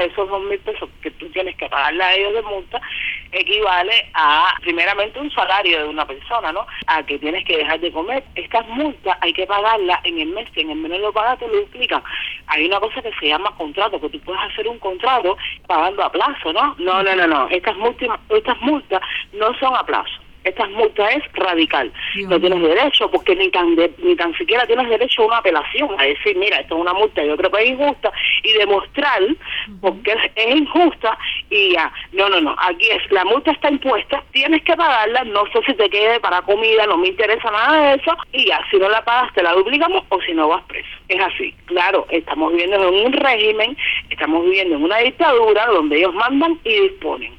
esos 2.000 pesos que tú tienes que pagarle a ellos de multa equivale a, primeramente, un salario de una persona, ¿no? A que tienes que dejar de comer. Estas multas hay que pagarlas en el mes, si en el mes no lo pagas te lo duplican. Hay una cosa que se llama contrato, que tú puedes hacer un contrato pagando a plazo, ¿no? No. Estas multas no son a plazo. Estas multas es radical. No tienes derecho, porque ni tan siquiera tienes derecho a una apelación, a decir, mira, esto es una multa, yo creo que es injusta, y demostrar por qué es injusta, y ya. No. Aquí la multa está impuesta, tienes que pagarla, no sé si te quede para comida, no me interesa nada de eso, y ya, si no la pagas te la duplicamos, o si no vas preso. Es así. Claro, estamos viviendo en un régimen, estamos viviendo en una dictadura donde ellos mandan y disponen.